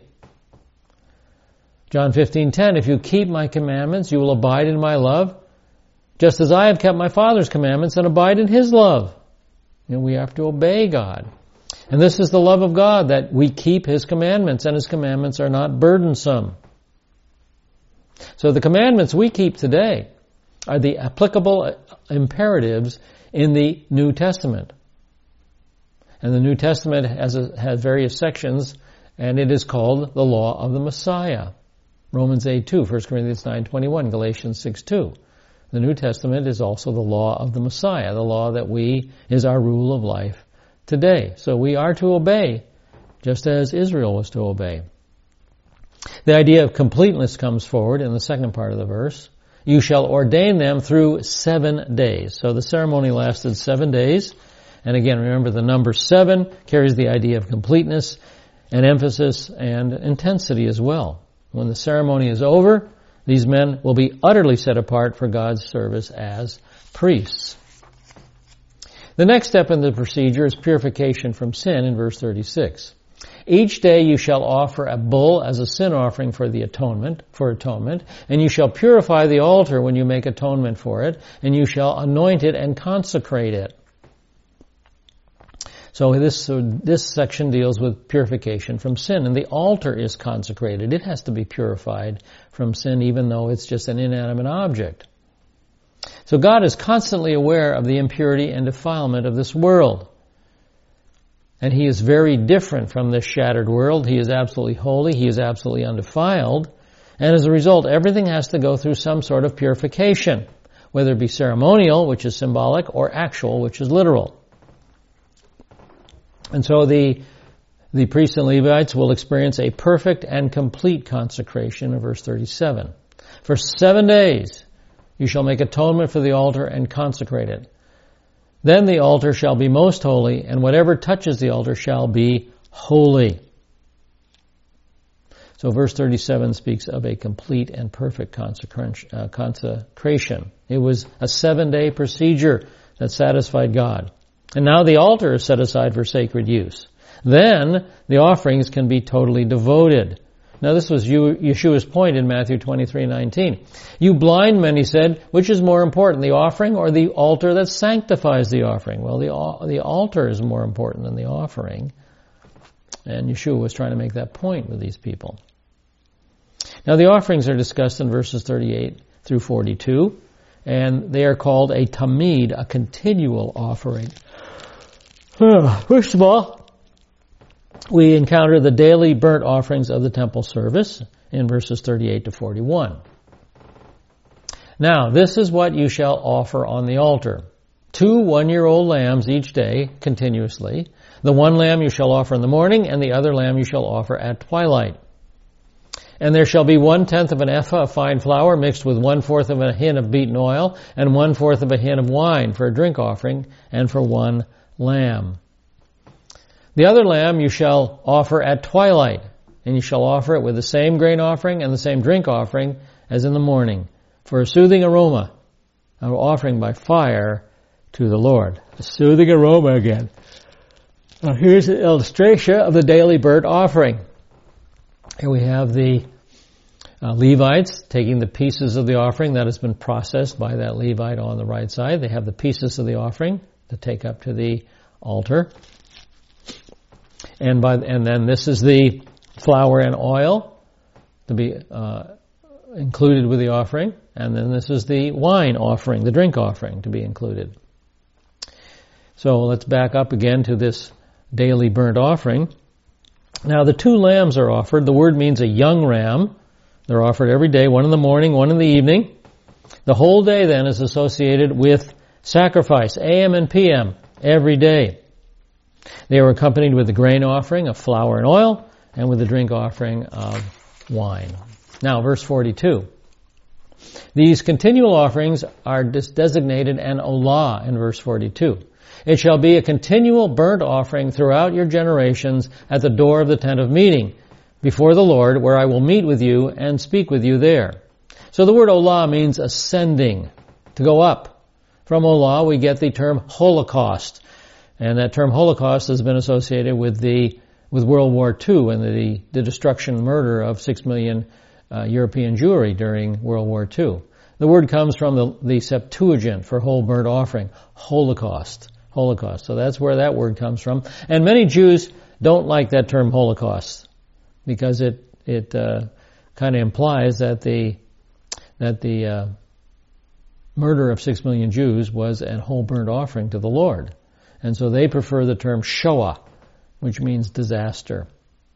John fifteen ten. If you keep my commandments, you will abide in my love, just as I have kept my Father's commandments and abide in his love. And we have to obey God. And this is the love of God, that we keep his commandments, and his commandments are not burdensome. So the commandments we keep today are the applicable imperatives in the New Testament. And the New Testament has, a, has various sections, and it is called the law of the Messiah. Romans eight two, First Corinthians nine twenty-one, Galatians six two. The New Testament is also the law of the Messiah, the law that we is our rule of life today. So we are to obey, just as Israel was to obey. The idea of completeness comes forward in the second part of the verse. You shall ordain them through seven days. So the ceremony lasted seven days. And again, remember the number seven carries the idea of completeness and emphasis and intensity as well. When the ceremony is over, these men will be utterly set apart for God's service as priests. The next step in the procedure is purification from sin in verse thirty-six. Each day you shall offer a bull as a sin offering for the atonement, for atonement, and you shall purify the altar when you make atonement for it, and you shall anoint it and consecrate it. So this, so this section deals with purification from sin, and the altar is consecrated. It has to be purified from sin, even though it's just an inanimate object. So God is constantly aware of the impurity and defilement of this world. And He is very different from this shattered world. He is absolutely holy. He is absolutely undefiled. And as a result, everything has to go through some sort of purification, whether it be ceremonial, which is symbolic, or actual, which is literal. And so the the priests and Levites will experience a perfect and complete consecration in verse thirty-seven. For seven days you shall make atonement for the altar and consecrate it. Then the altar shall be most holy, and whatever touches the altar shall be holy. So verse thirty-seven speaks of a complete and perfect consecration. It was a seven-day procedure that satisfied God. And now the altar is set aside for sacred use. Then the offerings can be totally devoted. Now this was Yeshua's point in Matthew twenty-three nineteen. You blind men, He said, which is more important, the offering or the altar that sanctifies the offering? Well, the, the altar is more important than the offering. And Yeshua was trying to make that point with these people. Now the offerings are discussed in verses thirty-eight through forty-two, and they are called a tamid, a continual offering. First of all, we encounter the daily burnt offerings of the temple service in verses thirty-eight to forty-one. Now, this is what you shall offer on the altar. Two one-year-old lambs each day, continuously. The one lamb you shall offer in the morning, and the other lamb you shall offer at twilight. And there shall be one-tenth of an ephah of fine flour mixed with one-fourth of a hin of beaten oil, and one-fourth of a hin of wine for a drink offering, and for one lamb. The other lamb you shall offer at twilight, and you shall offer it with the same grain offering and the same drink offering as in the morning, for a soothing aroma, an offering by fire to the Lord. A soothing aroma again. Now here's an illustration of the daily burnt offering. Here we have the uh, Levites taking the pieces of the offering that has been processed by that Levite on the right side. They have the pieces of the offering to take up to the altar. And by and then this is the flour and oil to be uh, included with the offering. And then this is the wine offering, the drink offering to be included. So let's back up again to this daily burnt offering. Now the two lambs are offered. The word means a young ram. They're offered every day, one in the morning, one in the evening. The whole day then is associated with sacrifice, A M and P M, every day. They are accompanied with the grain offering of flour and oil, and with the drink offering of wine. Now, verse forty-two. These continual offerings are designated an olah in verse forty-two. It shall be a continual burnt offering throughout your generations at the door of the tent of meeting, before the Lord, where I will meet with you and speak with you there. So the word olah means ascending, to go up. From olah we get the term Holocaust. And that term Holocaust has been associated with the with World War Two and the, the destruction, murder of six million uh, European Jewry during World War Two. The word comes from the, the Septuagint for whole burnt offering, Holocaust. Holocaust. So that's where that word comes from. And many Jews don't like that term Holocaust because it it uh, kind of implies that the that the uh, murder of six million Jews was a whole burnt offering to the Lord. And so they prefer the term Shoah, which means disaster.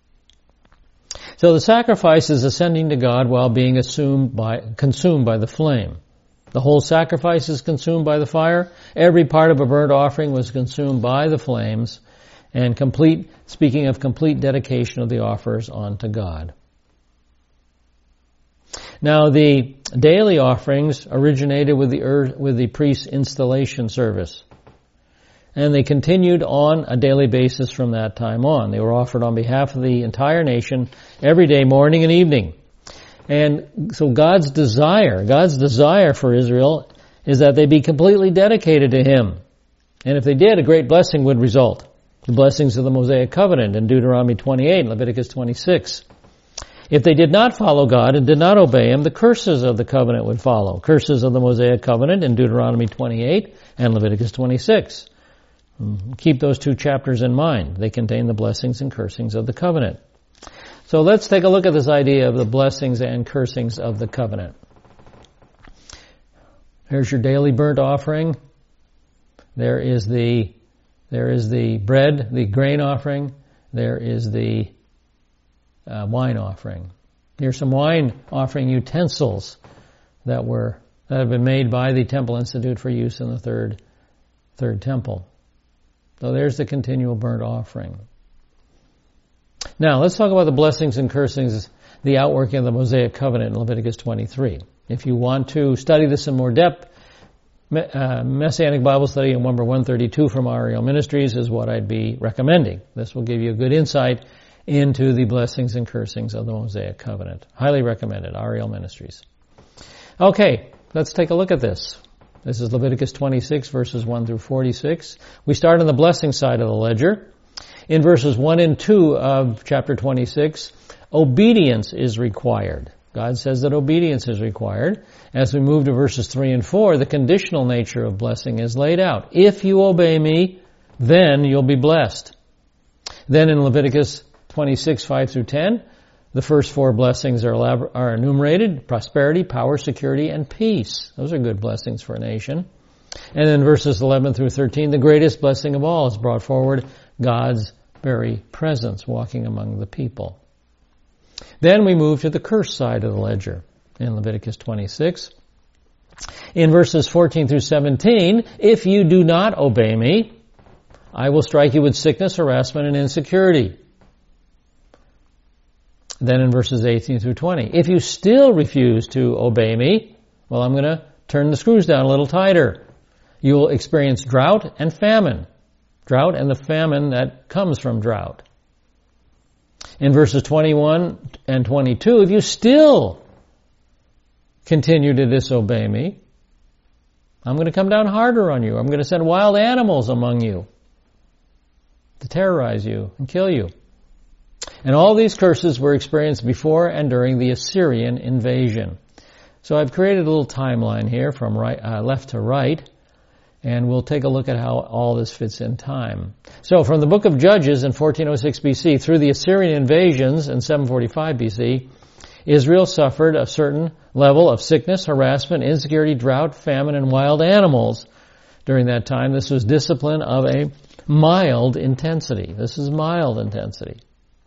So the sacrifice is ascending to God while being assumed by, consumed by the flame. The whole sacrifice is consumed by the fire. Every part of a burnt offering was consumed by the flames, and complete, speaking of complete dedication of the offers unto God. Now the daily offerings originated with the earth, with the priest's installation service. And they continued on a daily basis from that time on. They were offered on behalf of the entire nation every day, morning and evening. And so God's desire, God's desire for Israel is that they be completely dedicated to Him. And if they did, a great blessing would result. The blessings of the Mosaic covenant in Deuteronomy twenty-eight and Leviticus twenty-six. If they did not follow God and did not obey Him, the curses of the covenant would follow. Curses of the Mosaic covenant in Deuteronomy twenty-eight and Leviticus twenty-six. Keep those two chapters in mind. They contain the blessings and cursings of the covenant. So let's take a look at this idea of the blessings and cursings of the covenant. Here's your daily burnt offering. There is the, there is the bread, the grain offering. There is the uh, wine offering. Here's some wine offering utensils that were, that have been made by the Temple Institute for use in the third, third temple. So there's the continual burnt offering. Now, let's talk about the blessings and cursings, the outworking of the Mosaic covenant in Leviticus twenty-three. If you want to study this in more depth, uh, Messianic Bible Study in number one thirty-two from R E L Ministries is what I'd be recommending. This will give you a good insight into the blessings and cursings of the Mosaic covenant. Highly recommended, R E L Ministries. Okay, let's take a look at this. This is Leviticus twenty-six, verses one through forty-six. We start on the blessing side of the ledger. In verses one and two of chapter twenty-six, obedience is required. God says that obedience is required. As we move to verses three and four, the conditional nature of blessing is laid out. If you obey me, then you'll be blessed. Then in Leviticus twenty-six, five through ten, the first four blessings are, elabor- are enumerated: prosperity, power, security, and peace. Those are good blessings for a nation. And then verses eleven through thirteen, the greatest blessing of all is brought forward: God's very presence walking among the people. Then we move to the curse side of the ledger in Leviticus twenty-six. In verses fourteen through seventeen, if you do not obey me, I will strike you with sickness, harassment, and insecurity. Then in verses eighteen through twenty, if you still refuse to obey me, well, I'm going to turn the screws down a little tighter. You will experience drought and famine. Drought and the famine that comes from drought. In verses twenty-one and twenty-two, if you still continue to disobey me, I'm going to come down harder on you. I'm going to send wild animals among you to terrorize you and kill you. And all these curses were experienced before and during the Assyrian invasion. So I've created a little timeline here from right, uh, left to right. And we'll take a look at how all this fits in time. So from the book of Judges in fourteen oh six B C through the Assyrian invasions in seven forty-five B C, Israel suffered a certain level of sickness, harassment, insecurity, drought, famine, and wild animals during that time. This was discipline of a mild intensity. This is mild intensity.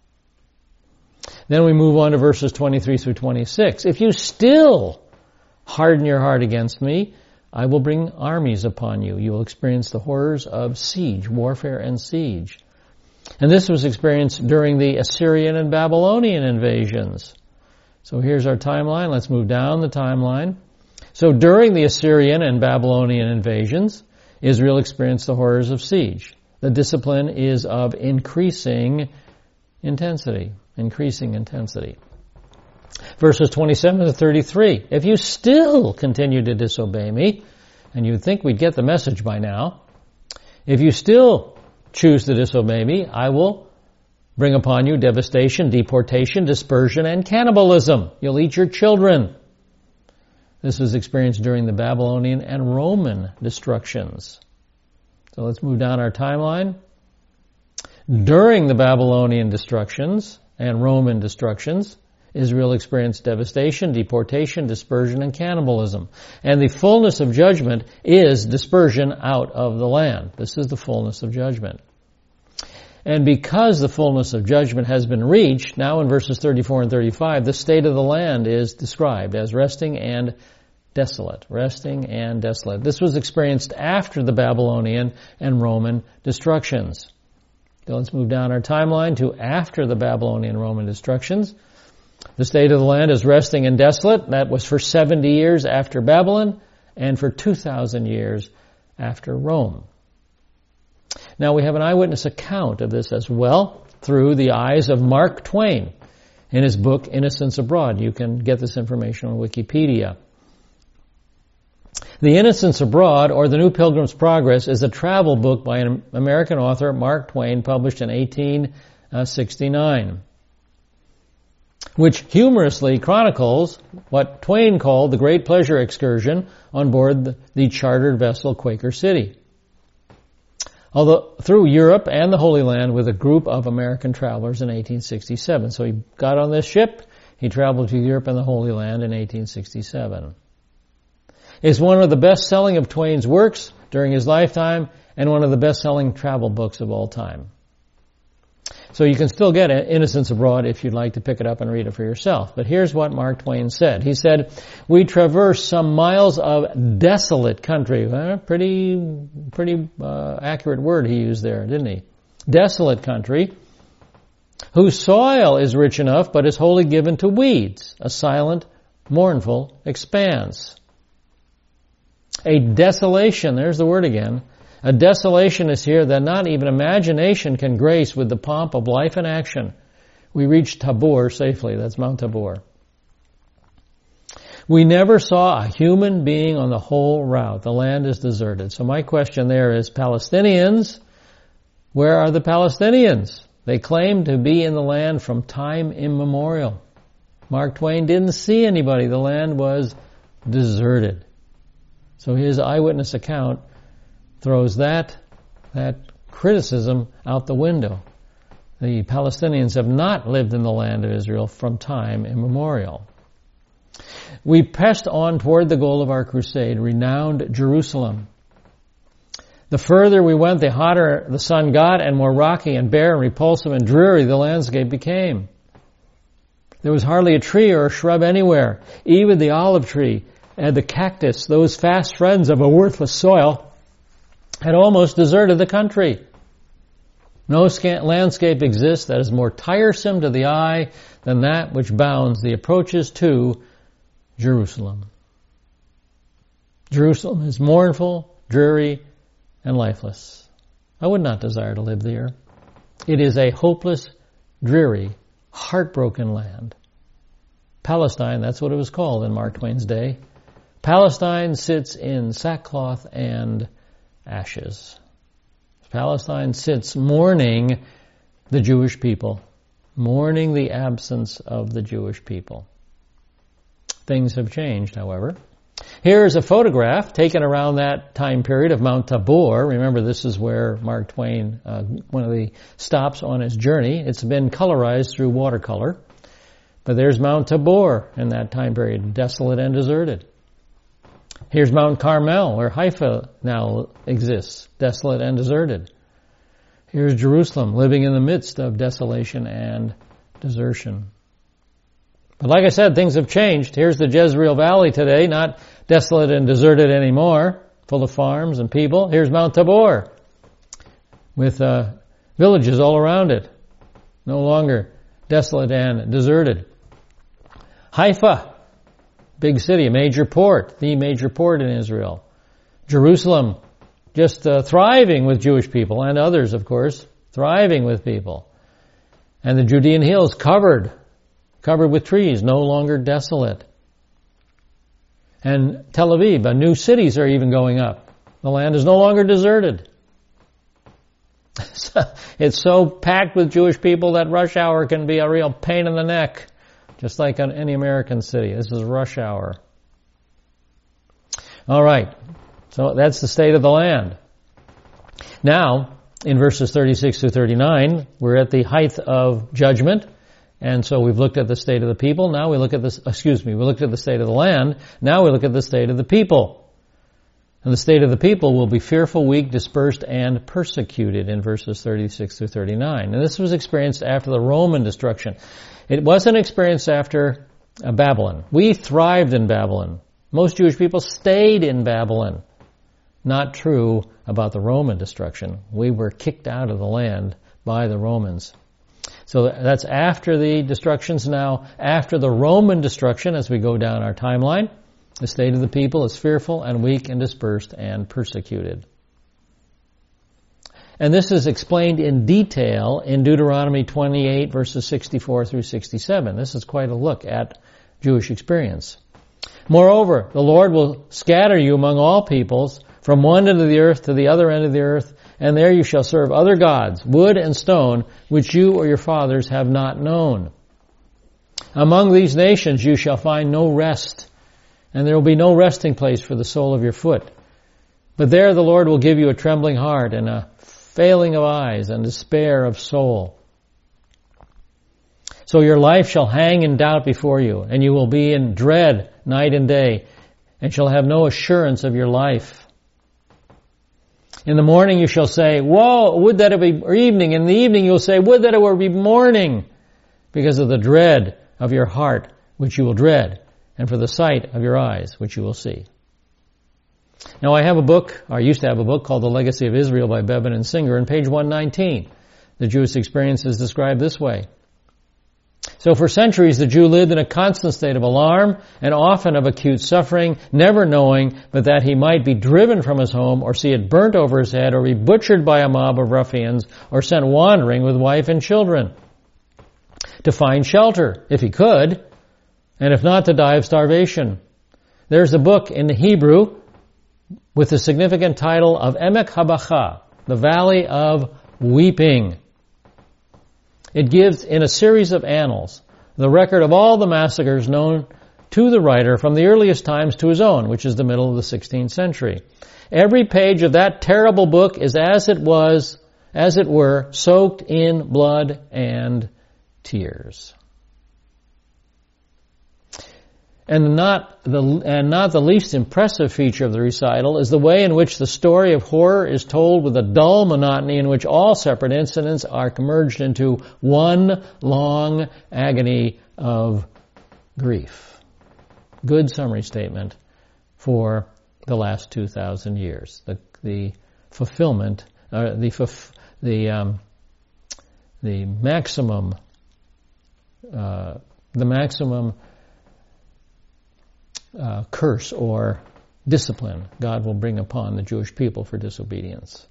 Then we move on to verses twenty-three through twenty-six. If you still harden your heart against me, I will bring armies upon you. You will experience the horrors of siege, warfare and siege. And this was experienced during the Assyrian and Babylonian invasions. So here's our timeline. Let's move down the timeline. So during the Assyrian and Babylonian invasions, Israel experienced the horrors of siege. The discipline is of increasing intensity. Increasing intensity. Verses twenty-seven to thirty-three. If you still continue to disobey me, and you'd think we'd get the message by now, if you still choose to disobey me, I will bring upon you devastation, deportation, dispersion, and cannibalism. You'll eat your children. This was experienced during the Babylonian and Roman destructions. So let's move down our timeline. During the Babylonian destructions and Roman destructions, Israel experienced devastation, deportation, dispersion, and cannibalism. And the fullness of judgment is dispersion out of the land. This is the fullness of judgment. And because the fullness of judgment has been reached, now in verses thirty-four and thirty-five, the state of the land is described as resting and desolate. Resting and desolate. This was experienced after the Babylonian and Roman destructions. So let's move down our timeline to after the Babylonian and Roman destructions. The state of the land is resting and desolate. That was for seventy years after Babylon and for two thousand years after Rome. Now we have an eyewitness account of this as well through the eyes of Mark Twain in his book Innocents Abroad. You can get this information on Wikipedia. The Innocents Abroad, or The New Pilgrim's Progress, is a travel book by an American author, Mark Twain, published in eighteen sixty-nine, which humorously chronicles what Twain called the great pleasure excursion on board the chartered vessel Quaker City, although through Europe and the Holy Land with a group of American travelers in eighteen sixty-seven. So he got on this ship, he traveled to Europe and the Holy Land in eighteen sixty-seven. It's one of the best-selling of Twain's works during his lifetime and one of the best-selling travel books of all time. So you can still get Innocents Abroad if you'd like to pick it up and read it for yourself. But here's what Mark Twain said. He said, "We traversed some miles of desolate country." Well, pretty, pretty uh, accurate word he used there, didn't he? Desolate country, whose soil is rich enough but is wholly given to weeds, a silent, mournful expanse. A desolation, there's the word again. A desolation is here that not even imagination can grace with the pomp of life and action. We reached Tabor safely. That's Mount Tabor. We never saw a human being on the whole route. The land is deserted. So my question there is, Palestinians, where are the Palestinians? They claim to be in the land from time immemorial. Mark Twain didn't see anybody. The land was deserted. So his eyewitness account throws that, that criticism out the window. The Palestinians have not lived in the land of Israel from time immemorial. We pressed on toward the goal of our crusade, renowned Jerusalem. The further we went, the hotter the sun got, and more rocky and bare and repulsive and dreary the landscape became. There was hardly a tree or a shrub anywhere. Even the olive tree and the cactus, those fast friends of a worthless soil, had almost deserted the country. No landscape exists that is more tiresome to the eye than that which bounds the approaches to Jerusalem. Jerusalem is mournful, dreary, and lifeless. I would not desire to live there. It is a hopeless, dreary, heartbroken land. Palestine, that's what it was called in Mark Twain's day. Palestine sits in sackcloth and ashes. Palestine sits mourning the Jewish people, mourning the absence of the Jewish people. Things have changed, however. Here's a photograph taken around that time period of Mount Tabor. Remember, this is where Mark Twain, uh, one of the stops on his journey. It's been colorized through watercolor. But there's Mount Tabor in that time period, desolate and deserted. Here's Mount Carmel, where Haifa now exists, desolate and deserted. Here's Jerusalem, living in the midst of desolation and desertion. But like I said, things have changed. Here's the Jezreel Valley today, not desolate and deserted anymore, full of farms and people. Here's Mount Tabor, with uh, villages all around it, no longer desolate and deserted. Haifa, big city, a major port, the major port in Israel. Jerusalem, just uh, thriving with Jewish people, and others, of course, thriving with people. And the Judean hills covered, covered with trees, no longer desolate. And Tel Aviv, uh, new cities are even going up. The land is no longer deserted. It's so packed with Jewish people that rush hour can be a real pain in the neck. Just like in any American city. This is rush hour. All right. So that's the state of the land. Now, in verses thirty-six through thirty-nine, we're at the height of judgment. And so we've looked at the state of the people. Now we look at this, excuse me, we looked at the state of the land. Now we look at the state of the people. And the state of the people will be fearful, weak, dispersed, and persecuted in verses thirty-six through thirty-nine. And this was experienced after the Roman destruction. It wasn't experienced after uh, Babylon. We thrived in Babylon. Most Jewish people stayed in Babylon. Not true about the Roman destruction. We were kicked out of the land by the Romans. So that's after the destructions. Now, after the Roman destruction, as we go down our timeline, the state of the people is fearful and weak and dispersed and persecuted. And this is explained in detail in Deuteronomy twenty-eight, verses sixty-four through sixty-seven. This is quite a look at Jewish experience. Moreover, the Lord will scatter you among all peoples, from one end of the earth to the other end of the earth, and there you shall serve other gods, wood and stone, which you or your fathers have not known. Among these nations you shall find no rest, and there will be no resting place for the sole of your foot. But there the Lord will give you a trembling heart, and a failing of eyes, and despair of soul. So your life shall hang in doubt before you, and you will be in dread night and day, and shall have no assurance of your life. In the morning you shall say, woe, would that it be or evening. In the evening you'll say, would that it were be morning, because of the dread of your heart, which you will dread, and for the sight of your eyes, which you will see. Now I have a book, or I used to have a book, called The Legacy of Israel by Bevan and Singer, and page one nineteen, the Jewish experience is described this way. So for centuries the Jew lived in a constant state of alarm and often of acute suffering, never knowing but that he might be driven from his home or see it burnt over his head or be butchered by a mob of ruffians or sent wandering with wife and children to find shelter, if he could, and if not, to die of starvation. There's a book in the Hebrew with the significant title of Emek HaBacha, the Valley of Weeping. It gives, in a series of annals, the record of all the massacres known to the writer from the earliest times to his own, which is the middle of the sixteenth century. Every page of that terrible book is as it was, as it were, soaked in blood and tears. And not the and not the least impressive feature of the recital is the way in which the story of horror is told with a dull monotony in which all separate incidents are merged into one long agony of grief. Good summary statement for the last two thousand years. The the fulfillment, uh, the fulf- the um, the maximum, uh, the maximum. Uh, curse or discipline God will bring upon the Jewish people for disobedience.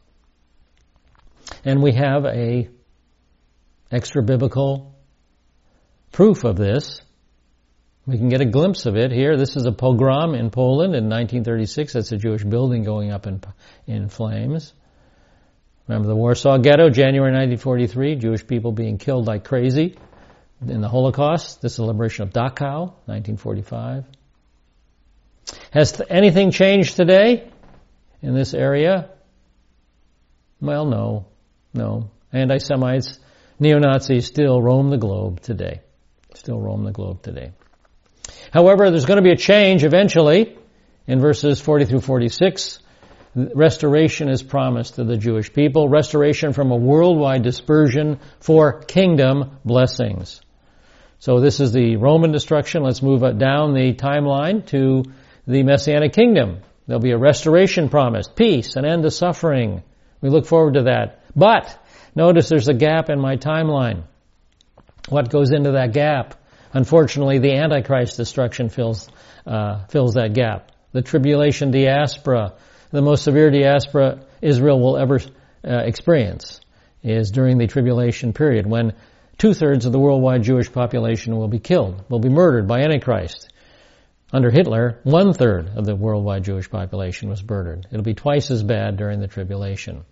And we have a extra biblical proof of this. We can get a glimpse of it here. This is a pogrom in Poland in nineteen thirty-six. That's a Jewish building going up in in flames. Remember the Warsaw Ghetto, January nineteen forty-three, Jewish people being killed like crazy in the Holocaust. This is the liberation of Dachau, nineteen forty-five. Has anything changed today in this area? Well, no, no. Anti-Semites, neo-Nazis still roam the globe today. Still roam the globe today. However, there's going to be a change eventually. In verses forty through forty-six, restoration is promised to the Jewish people. Restoration from a worldwide dispersion for kingdom blessings. So this is the Roman destruction. Let's move down the timeline to the Messianic kingdom. There'll be a restoration promised, peace, an end to suffering. We look forward to that. But notice there's a gap in my timeline. What goes into that gap? Unfortunately, the Antichrist destruction fills uh, fills that gap. The tribulation diaspora, the most severe diaspora Israel will ever uh, experience, is during the tribulation period, when two-thirds of the worldwide Jewish population will be killed, will be murdered by Antichrist. Under Hitler, one-third of the worldwide Jewish population was murdered. It'll be twice as bad during the tribulation.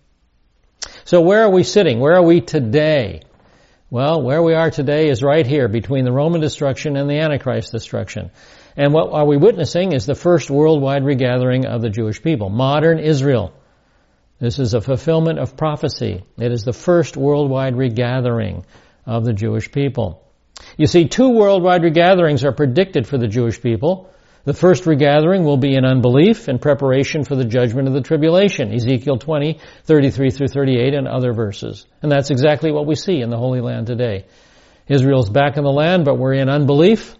So where are we sitting? Where are we today? Well, where we are today is right here between the Roman destruction and the Antichrist destruction. And what are we witnessing is the first worldwide regathering of the Jewish people, modern Israel. This is a fulfillment of prophecy. It is the first worldwide regathering of the Jewish people. You see, two worldwide regatherings are predicted for the Jewish people. The first regathering will be in unbelief in preparation for the judgment of the tribulation, Ezekiel twenty, thirty-three through thirty-eight, and other verses. And that's exactly what we see in the Holy Land today. Israel's back in the land, but we're in unbelief,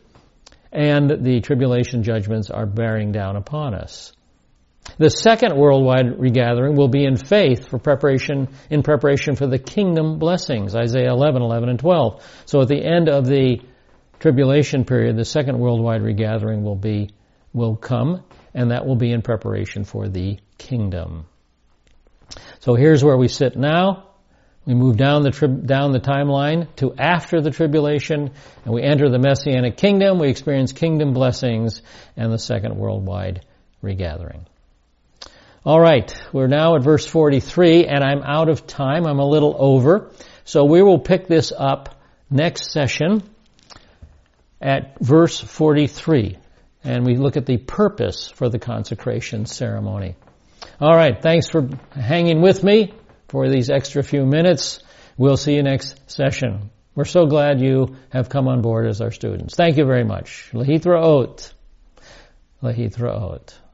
and the tribulation judgments are bearing down upon us. The second worldwide regathering will be in faith for preparation, in preparation for the kingdom blessings, Isaiah eleven, eleven and twelve. So at the end of the tribulation period, the second worldwide regathering will be, will come, and that will be in preparation for the kingdom. So here's where we sit now. We move down the tri- down the timeline to after the tribulation, and we enter the Messianic kingdom. We experience kingdom blessings and the second worldwide regathering. All right, we're now at verse forty-three, and I'm out of time. I'm a little over. So we will pick this up next session at verse forty-three, and we look at the purpose for the consecration ceremony. All right, thanks for hanging with me for these extra few minutes. We'll see you next session. We're so glad you have come on board as our students. Thank you very much. Lahithra Ot. Lahithra Ot.